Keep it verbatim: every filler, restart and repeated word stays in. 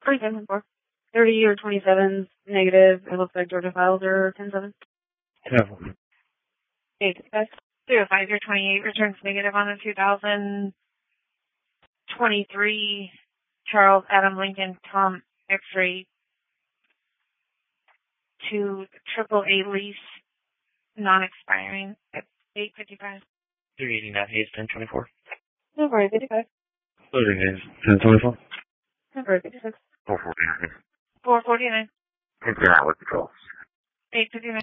twenty-seven, four. thirty or twenty-sevens, negative. It looks like Georgia files are ten seven. ten. eight, guys. three oh five, your twenty-eight returns negative on the two thousand twenty-three Charles Adam Lincoln Tom X-ray to triple A lease, non-expiring at eight fifty-five. three eighty-nine, Hayes, ten twenty-four. February fifty-five. Loading Hayes, ten twenty-four. February fifty-six. four forty-nine. four forty-nine. Figure out what the goals. eight fifty-nine.